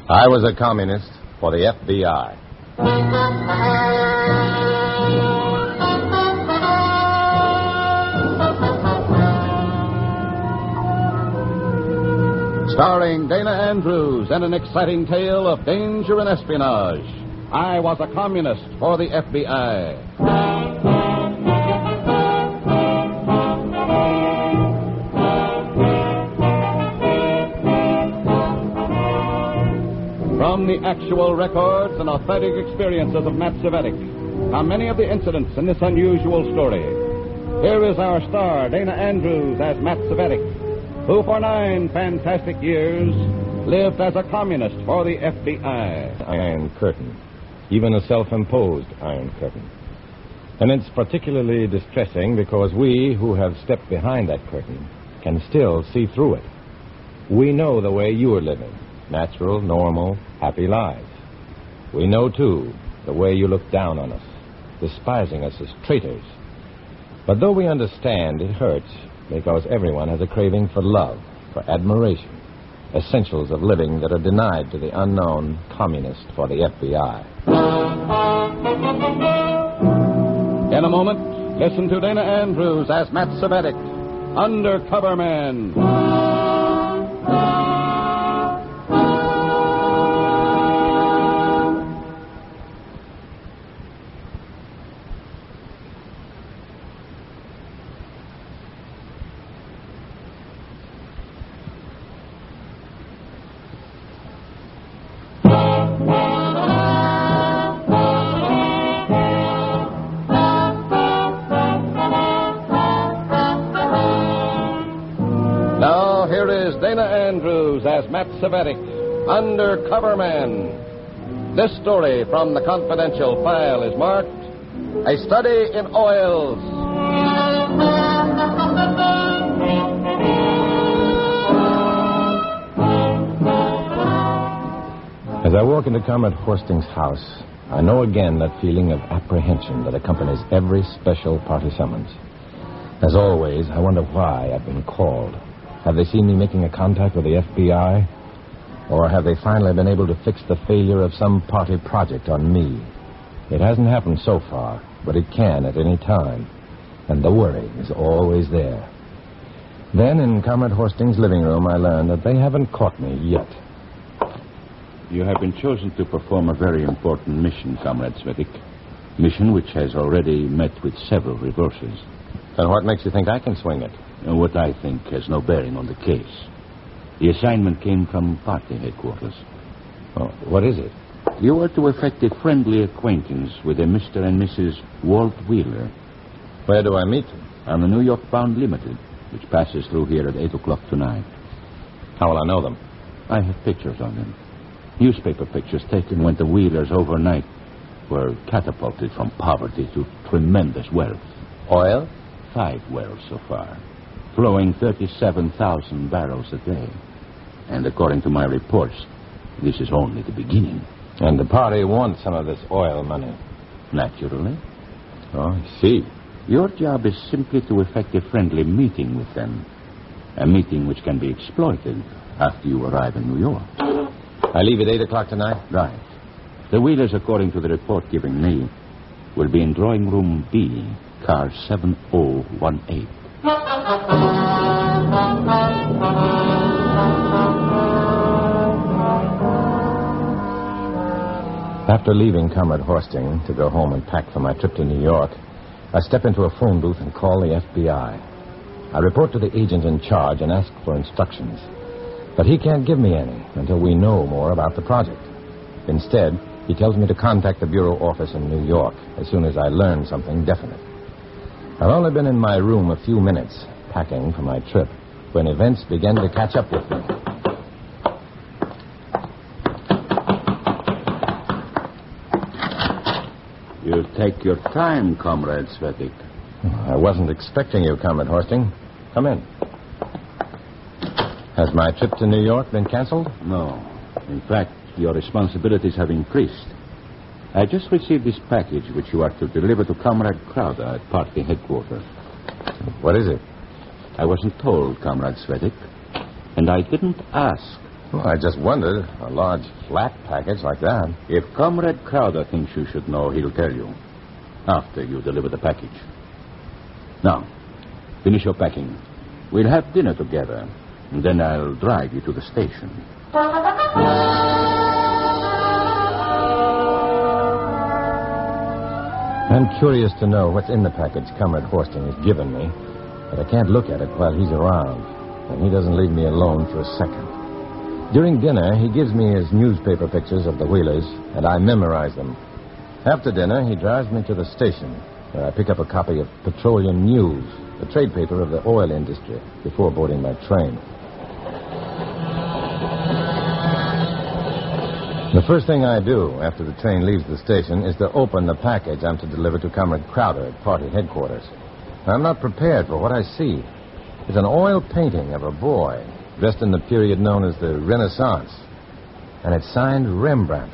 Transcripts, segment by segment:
I was a communist for the FBI. Starring Dana Andrews and an exciting tale of danger and espionage. I was a communist for the FBI. From the actual records and authentic experiences of Matt Cvetic come many of the incidents in this unusual story. Here is our star, Dana Andrews, as Matt Cvetic, who for 9 fantastic years lived as a communist for the FBI. Iron Curtain. Even a self-imposed Iron Curtain. And it's particularly distressing because we who have stepped behind that curtain can still see through it. We know the way you are living. Natural, normal, happy lives. We know, too, the way you look down on us, despising us as traitors. But though we understand, it hurts because everyone has a craving for love, for admiration, essentials of living that are denied to the unknown communist for the FBI. In a moment, listen to Dana Andrews as Matt Cvetic, Undercover Man. Dana Andrews as Matt Cvetic, Undercover Man. This story from the confidential file is marked A Study in Oils. As I walk into Comrade Horsting's house, I know again that feeling of apprehension that accompanies every special party summons. As always, I wonder why I've been called. Have they seen me making a contact with the FBI? Or have they finally been able to fix the failure of some party project on me? It hasn't happened so far, but it can at any time. And the worry is always there. Then, in Comrade Horsting's living room, I learn that they haven't caught me yet. You have been chosen to perform a very important mission, Comrade Cvetic. Mission which has already met with several reverses. And what makes you think I can swing it? What I think has no bearing on the case. The assignment came from party headquarters. Oh, what is it? You are to effect a friendly acquaintance with a Mr. and Mrs. Walt Wheeler. Where do I meet them? On the New York Bound Limited, which passes through here at 8 o'clock tonight. How will I know them? I have pictures of them. Newspaper pictures taken when the Wheelers overnight were catapulted from poverty to tremendous wealth. Oil? 5 wells so far, flowing 37,000 barrels a day. And according to my reports, this is only the beginning. And the party wants some of this oil money. Naturally. Oh, I see. Your job is simply to effect a friendly meeting with them. A meeting which can be exploited after you arrive in New York. I leave at 8 o'clock tonight? Right. The Wheelers, according to the report given me, will be in drawing room B, car 7018. After leaving Comrade Horsting to go home and pack for my trip to New York, I step into a phone booth and call the FBI. I report to the agent in charge and ask for instructions. But he can't give me any until we know more about the project. Instead, he tells me to contact the bureau office in New York as soon as I learn something definite. I've only been in my room a few minutes, packing for my trip, when events began to catch up with me. You take your time, Comrade Cvetic. I wasn't expecting you, Comrade Horsting. Come in. Has my trip to New York been canceled? No. In fact, your responsibilities have increased. I just received this package which you are to deliver to Comrade Crowder at party headquarters. What is it? I wasn't told, Comrade Cvetic. And I didn't ask. Well, I just wondered, a large flat package like that. If Comrade Crowder thinks you should know, he'll tell you. After you deliver the package. Now, finish your packing. We'll have dinner together. And then I'll drive you to the station. I'm curious to know what's in the package Comrade Horsting has given me, but I can't look at it while he's around, and he doesn't leave me alone for a second. During dinner, he gives me his newspaper pictures of the Wheelers, and I memorize them. After dinner, he drives me to the station, where I pick up a copy of Petroleum News, the trade paper of the oil industry, before boarding my train. The first thing I do after the train leaves the station is to open the package I'm to deliver to Comrade Crowder at party headquarters. I'm not prepared for what I see. It's an oil painting of a boy dressed in the period known as the Renaissance, and it's signed Rembrandt.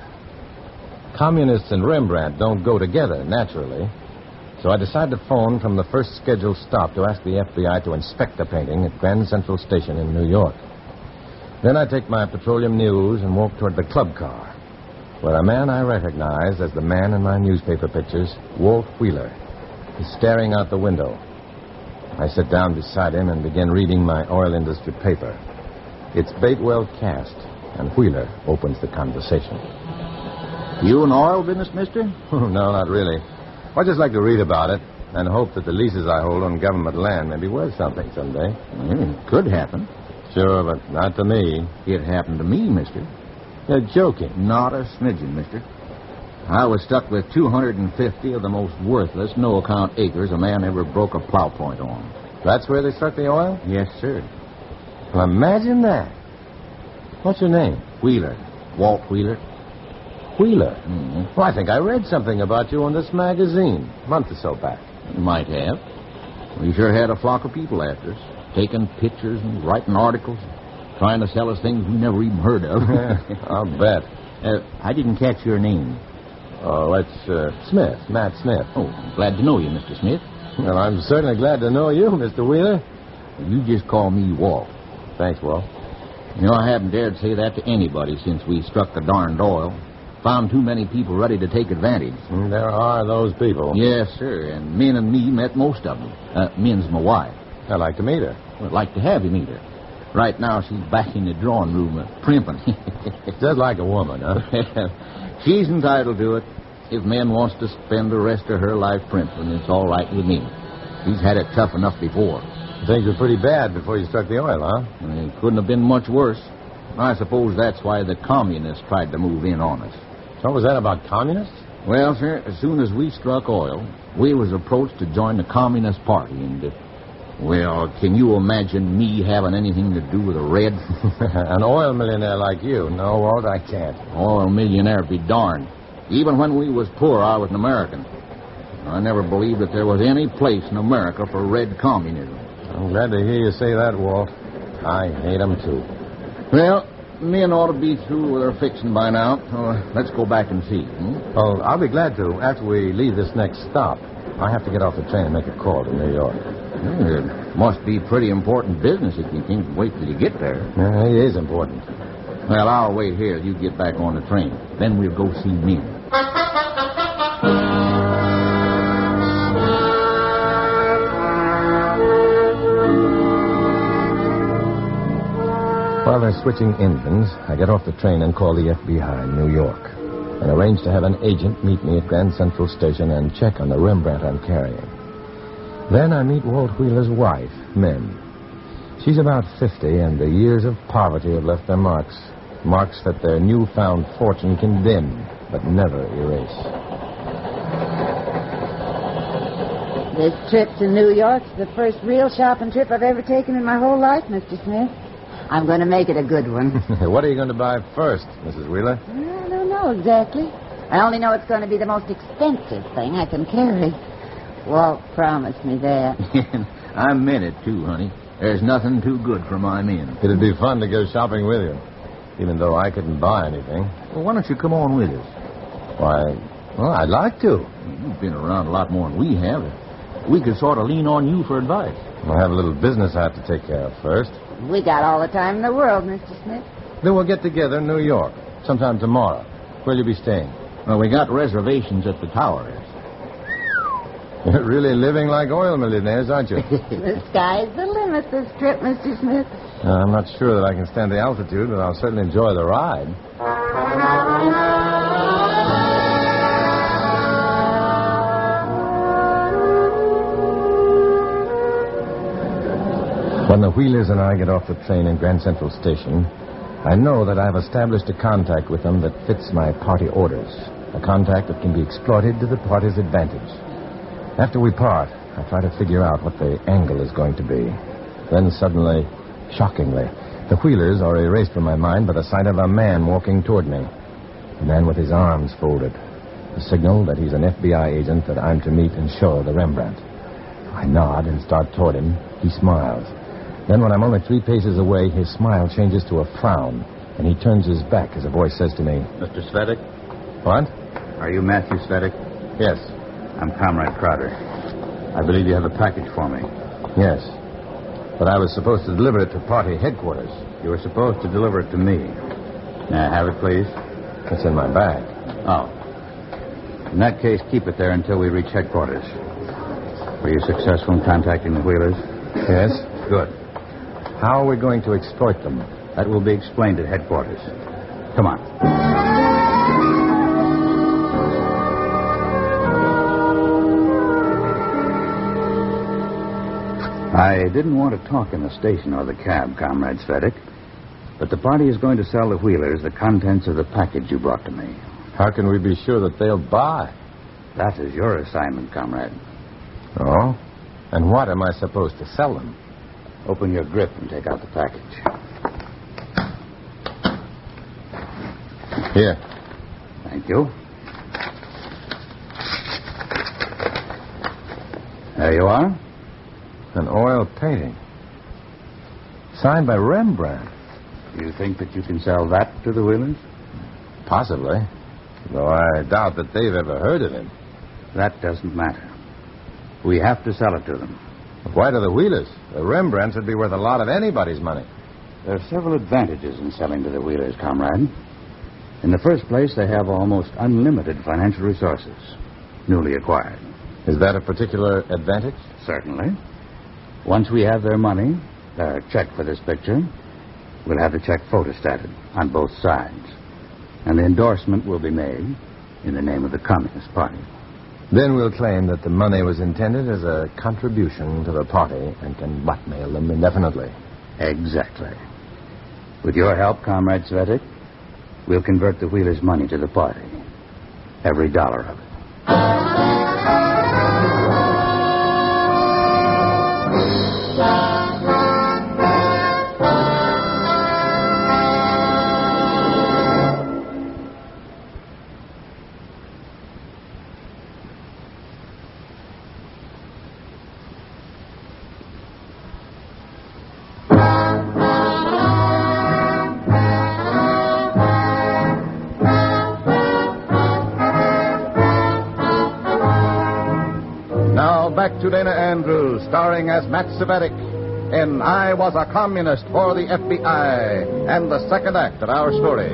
Communists and Rembrandt don't go together, naturally, so I decide to phone from the first scheduled stop to ask the FBI to inspect the painting at Grand Central Station in New York. Then I take my Petroleum News and walk toward the club car, where a man I recognize as the man in my newspaper pictures, Walt Wheeler, is staring out the window. I sit down beside him and begin reading my oil industry paper. It's Batewell Cast, and Wheeler opens the conversation. You in oil business, mister? No, not really. I just like to read about it and hope that the leases I hold on government land may be worth something someday. It could happen. Sure, but not to me. It happened to me, mister. You're joking. Not a smidgen, mister. I was stuck with 250 of the most worthless, no-account acres a man ever broke a plow point on. That's where they struck the oil? Yes, sir. Well, imagine that. What's your name? Wheeler. Walt Wheeler. Wheeler? Mm-hmm. Well, I think I read something about you in this magazine a month or so back. You might have. We sure had a flock of people after us, taking pictures and writing articles, trying to sell us things we never even heard of. I'll bet. I didn't catch your name. Oh, it's Smith, Matt Smith. Oh, glad to know you, Mr. Smith. Well, I'm certainly glad to know you, Mr. Wheeler. You just call me Walt. Thanks, Walt. You know, I haven't dared say that to anybody since we struck the darned oil. Found too many people ready to take advantage. There are those people. Yes, sir, and Min and me met most of them. Min's my wife. I'd like to meet her. Well, I'd like to have you meet her. Right now, she's back in the drawing room primping. Just like a woman, huh? She's entitled to it. If Min wants to spend the rest of her life primping, it's all right with me. She's had it tough enough before. Things were pretty bad before you struck the oil, huh? It couldn't have been much worse. I suppose that's why the communists tried to move in on us. What was that about communists? Well, sir, as soon as we struck oil, we was approached to join the Communist Party, and, well, can you imagine me having anything to do with the Reds? An oil millionaire like you. No, Walt, I can't. Oil millionaire be darned. Even when we was poor, I was an American. I never believed that there was any place in America for red communism. I'm glad to hear you say that, Walt. I hate them, too. Well, men ought to be through with their fixing by now. Let's go back and see. Oh, I'll be glad to. After we leave this next stop, I have to get off the train and make a call to New York. It must be pretty important business if you can't wait till you get there. It is important. Well, I'll wait here till you get back on the train. Then we'll go see Min. While they're switching engines, I get off the train and call the FBI in New York and arrange to have an agent meet me at Grand Central Station and check on the Rembrandt I'm carrying. Then I meet Walt Wheeler's wife, Min. She's about 50, and the years of poverty have left their marks. Marks that their newfound fortune can dim, but never erase. This trip to New York's the first real shopping trip I've ever taken in my whole life, Mr. Smith. I'm going to make it a good one. What are you going to buy first, Mrs. Wheeler? I don't know exactly. I only know it's going to be the most expensive thing I can carry. Walt promised me that. I meant it, too, honey. There's nothing too good for my men. It'd be fun to go shopping with you, even though I couldn't buy anything. Well, why don't you come on with us? Why, well, I'd like to. You've been around a lot more than we have. We could sort of lean on you for advice. I have a little business I have to take care of first. We got all the time in the world, Mr. Smith. Then we'll get together in New York sometime tomorrow. Where'll you be staying? Well, we got reservations at the Towers. You're really living like oil millionaires, aren't you? The sky's the limit this trip, Mr. Smith. I'm not sure that I can stand the altitude, but I'll certainly enjoy the ride. When the Wheelers and I get off the train in Grand Central Station, I know that I've established a contact with them that fits my party orders. A contact that can be exploited to the party's advantage. After we part, I try to figure out what the angle is going to be. Then suddenly, shockingly, the Wheelers are erased from my mind by the sight of a man walking toward me. A man with his arms folded. A signal that he's an FBI agent that I'm to meet and show the Rembrandt. I nod and start toward him. He smiles. Then when I'm only 3 paces away, his smile changes to a frown, and he turns his back as a voice says to me, Mr. Svetic? "What?" Are you Matthew Svetic? "Yes." I'm Comrade Crowder. I believe you have a package for me. "Yes. But I was supposed to deliver it to party headquarters." You were supposed to deliver it to me. May I have it, please? "It's in my bag." Oh. In that case, keep it there until we reach headquarters. Were you successful in contacting the Wheelers? "Yes." Good. "How are we going to exploit them?" That will be explained at headquarters. Come on. I didn't want to talk in the station or the cab, Comrade Svetic, but the party is going to sell the Wheelers the contents of the package you brought to me. How can we be sure that they'll buy? That is your assignment, Comrade. Oh? And what am I supposed to sell them? Open your grip and take out the package. Here. Thank you. There you are. An oil painting. Signed by Rembrandt. Do you think that you can sell that to the Wheelers? Possibly. Though I doubt that they've ever heard of him. That doesn't matter. We have to sell it to them. But why to the Wheelers? The Rembrandts would be worth a lot of anybody's money. There are several advantages in selling to the Wheelers, Comrade. In the first place, they have almost unlimited financial resources, newly acquired. Is that a particular advantage? Certainly. Once we have their money, their check for this picture, we'll have the check photostated on both sides. And the endorsement will be made in the name of the Communist Party. Then we'll claim that the money was intended as a contribution to the party and can blackmail them indefinitely. Exactly. With your help, Comrade Svetic, we'll convert the Wheelers' money to the party. Every dollar of it. Back to Dana Andrews, starring as Matt Cvetic in I Was a Communist for the FBI, and the second act of our story.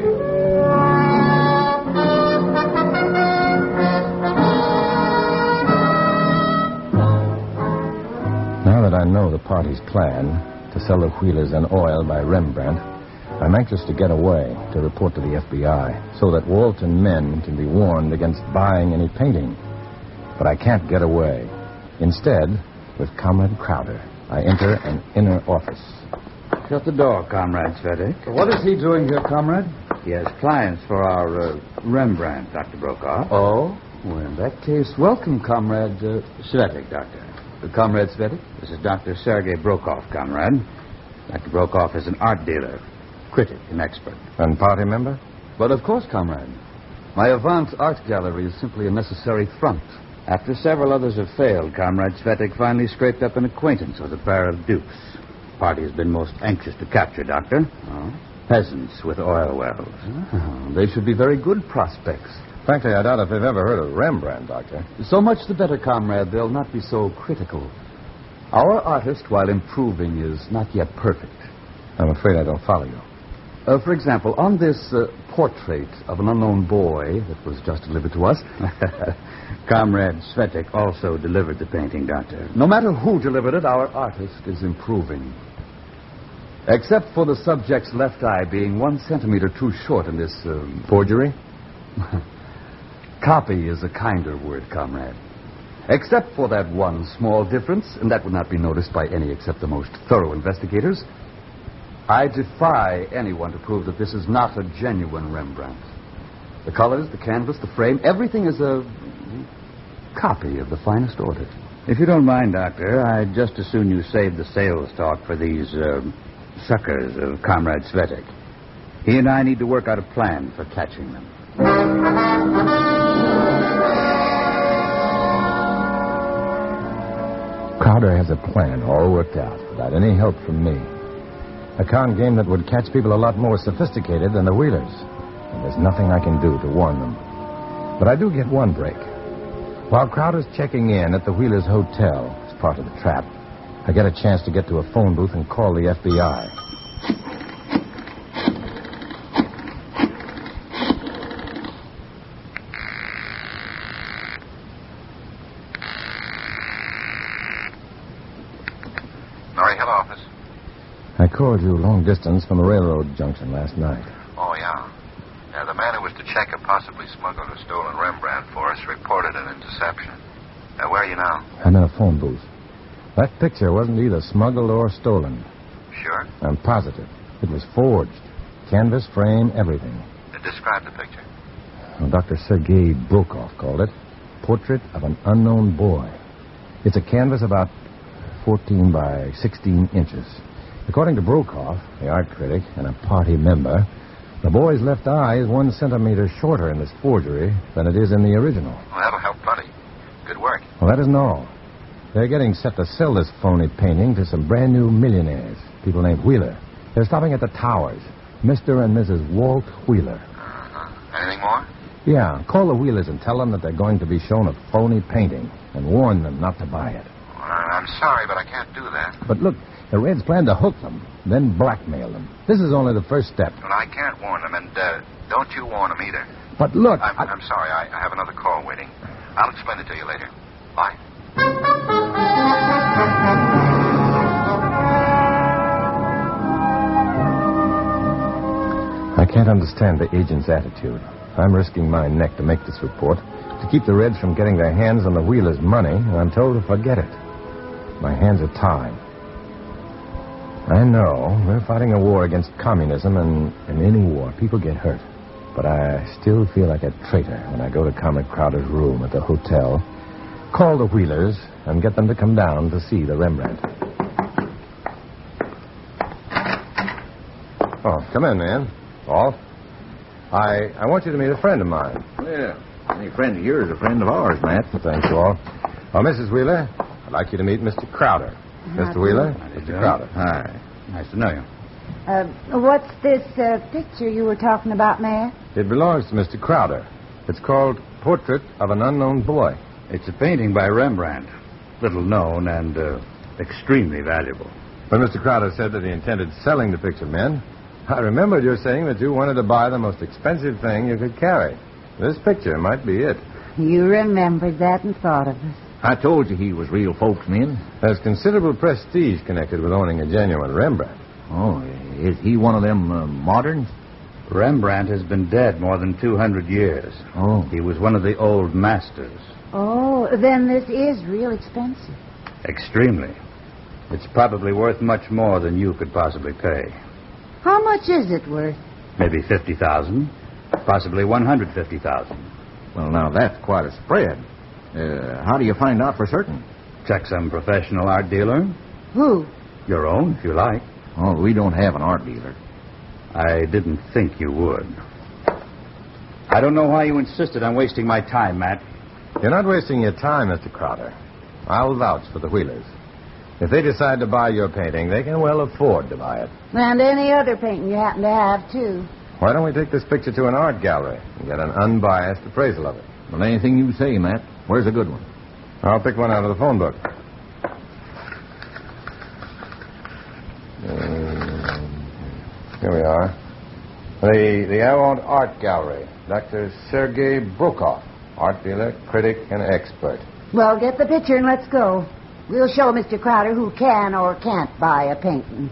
Now that I know the party's plan to sell the Wheelers and oil by Rembrandt, I'm anxious to get away to report to the FBI so that Walton men can be warned against buying any painting. But I can't get away. Instead, with Comrade Crowder, I enter an inner office. Shut the door, Comrade Svetic. What is he doing here, Comrade? He has clients for our Rembrandt, Dr. Brokaw. Oh? Well, in that case, welcome, Comrade Svetic, Doctor. Comrade Svetic? This is Dr. Sergei Brokaw, Comrade. Dr. Brokaw is an art dealer, critic, and expert. And party member? But of course, Comrade. My Avant art gallery is simply a necessary front. After several others have failed, Comrade Svetic finally scraped up an acquaintance with a pair of dupes. The party has been most anxious to capture, Doctor. Oh? Peasants with oil wells. Oh, they should be very good prospects. Frankly, I doubt if they've ever heard of Rembrandt, Doctor. So much the better, Comrade. They'll not be so critical. Our artist, while improving, is not yet perfect. I'm afraid I don't follow you. For example, on this portrait of an unknown boy that was just delivered to us... Comrade Svetek also delivered the painting, Doctor. No matter who delivered it, our artist is improving. Except for the subject's left eye being 1 centimeter too short in this... Forgery? Copy is a kinder word, comrade. Except for that one small difference, and that would not be noticed by any except the most thorough investigators, I defy anyone to prove that this is not a genuine Rembrandt. The colors, the canvas, the frame, everything is a copy of the finest order. If you don't mind, Doctor, I'd just as soon you save the sales talk for these suckers of Comrade Svetek. He and I need to work out a plan for catching them. Crowder has a plan all worked out without any help from me. A con game that would catch people a lot more sophisticated than the Wheelers. And there's nothing I can do to warn them. But I do get one break. While Crowder's checking in at the Wheelers' hotel as part of the trap, I get a chance to get to a phone booth and call the FBI. Murray Hill office. I called you long distance from a railroad junction last night. Oh, yeah. Yeah, the man who was to check a possibly smuggled or stolen Rembrandt for us reported an interception. Where are you now? I'm in a phone booth. That picture wasn't either smuggled or stolen. Sure. I'm positive. It was forged. Canvas, frame, everything. Describe the picture. Well, Dr. Sergei Brokov called it Portrait of an Unknown Boy. It's a canvas about 14 by 16 inches. According to Brokov, the art critic and a party member, the boy's left eye is 1 centimeter shorter in this forgery than it is in the original. Well, that'll help plenty. Good work. Well, that isn't all. They're getting set to sell this phony painting to some brand new millionaires, people named Wheeler. They're stopping at the Towers. Mr. and Mrs. Walt Wheeler. Anything more? Yeah, call the Wheelers and tell them that they're going to be shown a phony painting and warn them not to buy it. Well, I'm sorry, but I can't do that. But look, the Reds plan to hook them, then blackmail them. This is only the first step. Well, I can't warn them, and don't you warn them either. But look... I'm sorry, I have another call waiting. I'll explain it to you later. Bye. I can't understand the agent's attitude. I'm risking my neck to make this report, to keep the Reds from getting their hands on the Wheelers' money, and I'm told to forget it. My hands are tied. I know we're fighting a war against communism, and in any war, people get hurt. But I still feel like a traitor when I go to Comrade Crowder's room at the hotel, call the Wheelers, and get them to come down to see the Rembrandt. Oh, come in, man. Paul. I want you to meet a friend of mine. Well, any friend of yours is a friend of ours, Matt. Thanks, Paul. Oh, Mrs. Wheeler, I'd like you to meet Mr. Crowder. Mr. Wheeler, Mr. Crowder. Hi. Nice to know you. What's this picture you were talking about, Mayor? It belongs to Mr. Crowder. It's called Portrait of an Unknown Boy. It's a painting by Rembrandt. Little known and extremely valuable. When Mr. Crowder said that he intended selling the picture men, I remembered your saying that you wanted to buy the most expensive thing you could carry. This picture might be it. You remembered that and thought of us. I told you he was real folks, men. There's considerable prestige connected with owning a genuine Rembrandt. Oh, is he one of them moderns? Rembrandt has been dead more than 200 years. Oh. He was one of the old masters. Oh, then this is real expensive. Extremely. It's probably worth much more than you could possibly pay. How much is it worth? Maybe 50,000, possibly 150,000. Well, now, that's quite a spread. How do you find out for certain? Check some professional art dealer. Who? Your own, if you like. Oh, we don't have an art dealer. I didn't think you would. I don't know why you insisted on wasting my time, Matt. You're not wasting your time, Mr. Crowder. I'll vouch for the Wheelers. If they decide to buy your painting, they can well afford to buy it. And any other painting you happen to have, too. Why don't we take this picture to an art gallery and get an unbiased appraisal of it? Well, anything you say, Matt. Where's a good one? I'll pick one out of the phone book. Here we are. The Avant Art Gallery. Dr. Sergei Brokoff, art dealer, critic, and expert. Well, get the picture and let's go. We'll show Mr. Crowder who can or can't buy a painting.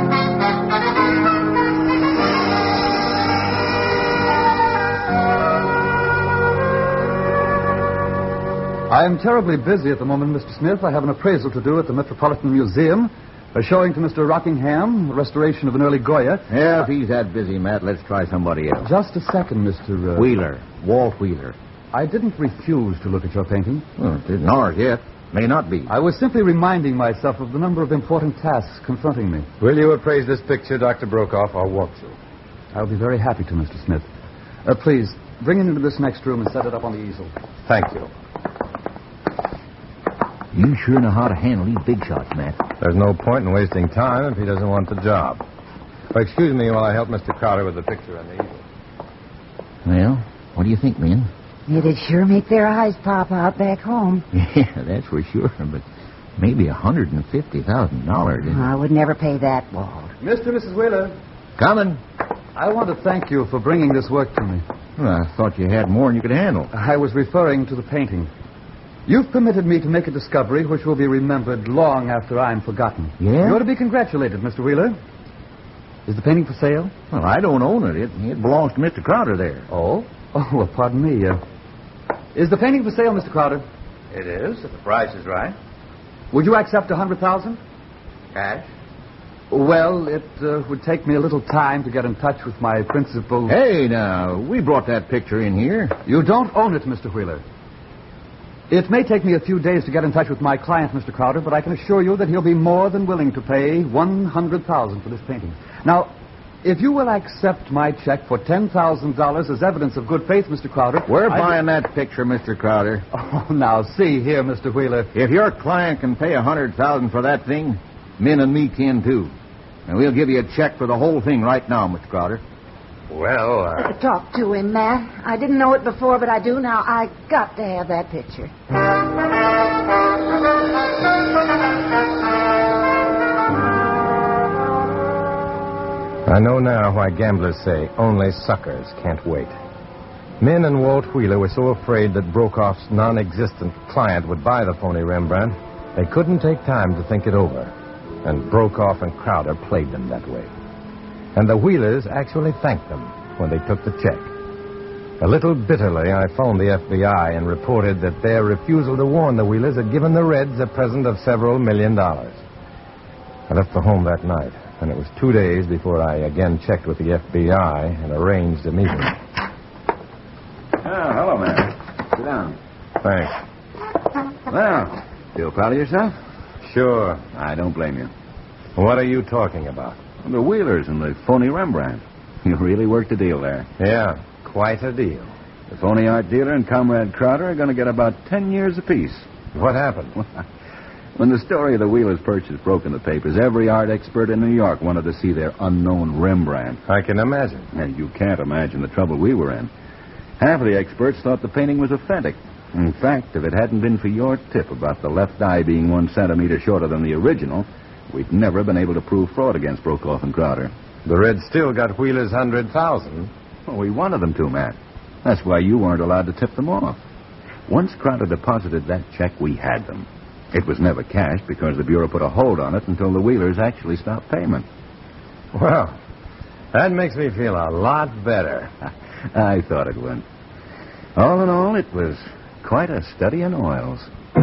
I am terribly busy at the moment, Mr. Smith. I have an appraisal to do at the Metropolitan Museum. Showing to Mr. Rockingham the restoration of an early Goya. Yeah, if he's that busy, Matt, let's try somebody else. Just a second, Mr. Wheeler. Walt Wheeler. I didn't refuse to look at your painting. Well, it isn't ours yet. May not be. I was simply reminding myself of the number of important tasks confronting me. Will you appraise this picture, Dr. Brokoff, or won't you? I'll be very happy to, Mr. Smith. Please, bring it into this next room and set it up on the easel. Thank you. You sure know how to handle these big shots, Matt. There's no point in wasting time if he doesn't want the job. Well, excuse me while I help Mr. Crowder with the picture on the easel. Well, what do you think, men? It'd sure make their eyes pop out back home. Yeah, that's for sure, but maybe $150,000. I would never pay that, Walt. Mr. and Mrs. Wheeler. Coming. I want to thank you for bringing this work to me. Well, I thought you had more than you could handle. I was referring to the painting. You've permitted me to make a discovery which will be remembered long after I'm forgotten. Yeah? You ought to be congratulated, Mr. Wheeler. Is the painting for sale? Well, I don't own it. It belongs to Mr. Crowder there. Oh? Oh, well, pardon me. Is the painting for sale, Mr. Crowder? It is, if the price is right. Would you accept $100,000? Cash? Well, it would take me a little time to get in touch with my principal. Hey, now, we brought that picture in here. You don't own it, Mr. Wheeler. It may take me a few days to get in touch with my client, Mr. Crowder, but I can assure you that he'll be more than willing to pay $100,000 for this painting. Now, if you will accept my check for $10,000 as evidence of good faith, Mr. Crowder... We're buying that picture, Mr. Crowder. Oh, now, see here, Mr. Wheeler. If your client can pay $100,000 for that thing, Min and me can, too. And we'll give you a check for the whole thing right now, Mr. Crowder. Well, Talk to him, Matt. I didn't know it before, but I do now. I got to have that picture. I know now why gamblers say only suckers can't wait. Min and Walt Wheeler were so afraid that Brokoff's non-existent client would buy the phony Rembrandt, they couldn't take time to think it over. And Brokoff and Crowder played them that way. And the Wheelers actually thanked them when they took the check. A little bitterly, I phoned the FBI and reported that their refusal to warn the Wheelers had given the Reds a present of several $1 million. I left for home that night, and it was 2 days before I again checked with the FBI and arranged a meeting. Oh, hello, man. Sit down. Thanks. Well, feel proud of yourself? Sure. I don't blame you. What are you talking about? The Wheelers and the phony Rembrandt. You really worked a deal there. Yeah, quite a deal. The phony art dealer and Comrade Crowder are going to get about 10 years apiece. What happened? When the story of the Wheelers' purchase broke in the papers, every art expert in New York wanted to see their unknown Rembrandt. I can imagine. And you can't imagine the trouble we were in. Half of the experts thought the painting was authentic. In fact, if it hadn't been for your tip about the left eye being 1 centimeter shorter than the original, we'd never been able to prove fraud against Brokoff and Crowder. The Reds still got Wheeler's $100,000. Well, we wanted them to, Matt. That's why you weren't allowed to tip them off. Once Crowder deposited that check, we had them. It was never cashed because the Bureau put a hold on it until the Wheelers actually stopped payment. Well, that makes me feel a lot better. I thought it would. All in all, it was quite a study in oils.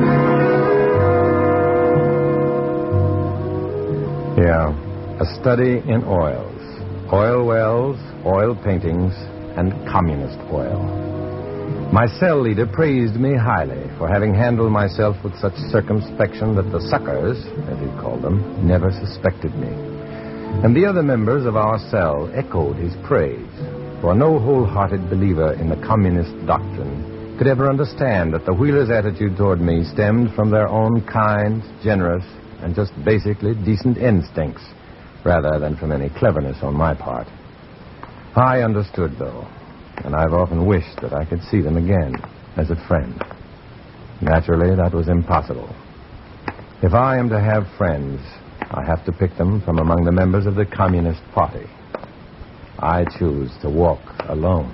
Yeah, a study in oils. Oil wells, oil paintings, and communist oil. My cell leader praised me highly for having handled myself with such circumspection that the suckers, as he called them, never suspected me. And the other members of our cell echoed his praise, for no wholehearted believer in the communist doctrine could ever understand that the Wheelers' attitude toward me stemmed from their own kind, generous, and just basically decent instincts, rather than from any cleverness on my part. I understood, though, and I've often wished that I could see them again as a friend. Naturally, that was impossible. If I am to have friends, I have to pick them from among the members of the Communist Party. I choose to walk alone.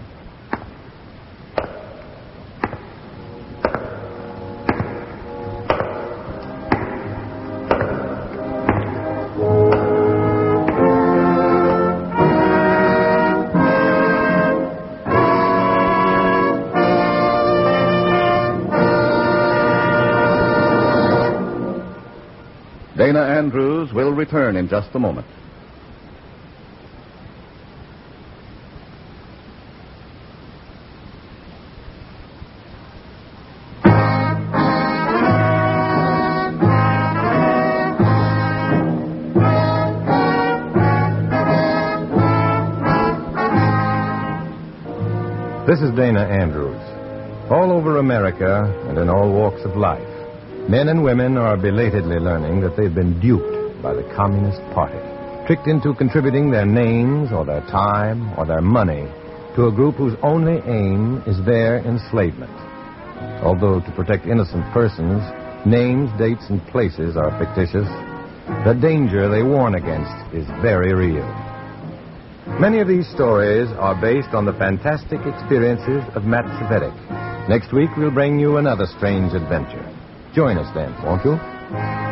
Dana Andrews will return in just a moment. This is Dana Andrews. All over America and in all walks of life, men and women are belatedly learning that they've been duped by the Communist Party, tricked into contributing their names or their time or their money to a group whose only aim is their enslavement. Although to protect innocent persons, names, dates, and places are fictitious, the danger they warn against is very real. Many of these stories are based on the fantastic experiences of Matt Cvetic. Next week, we'll bring you another strange adventure. Join us then, won't you?